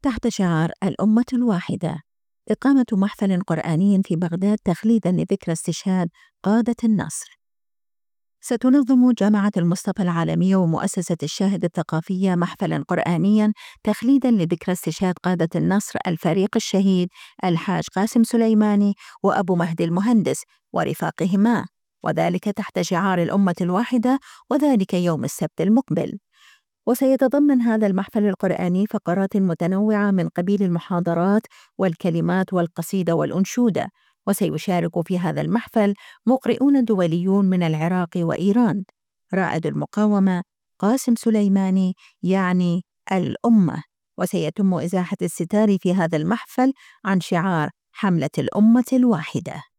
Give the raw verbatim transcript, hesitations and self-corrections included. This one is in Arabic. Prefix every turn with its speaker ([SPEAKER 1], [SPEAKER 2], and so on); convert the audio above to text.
[SPEAKER 1] تحت شعار الأمة الواحدة. إقامة محفل قرآني في بغداد تخليداً لذكرى استشهاد قادة النصر. ستنظم جامعة المصطفى العالمية ومؤسسة الشاهد الثقافية محفلاً قرآنياً تخليداً لذكرى استشهاد قادة النصر الفريق الشهيد الحاج قاسم سليماني وأبو مهدي المهندس ورفاقهما، وذلك تحت شعار الأمة الواحدة، وذلك يوم السبت المقبل. وسيتضمن هذا المحفل القرآني فقرات متنوعة من قبيل المحاضرات والكلمات والقصيدة والأنشودة، وسيشارك في هذا المحفل مقرئون دوليون من العراق وإيران. رائد المقاومة قاسم سليماني يعني الأمة، وسيتم إزاحة الستار في هذا المحفل عن شعار حملة الأمة الواحدة.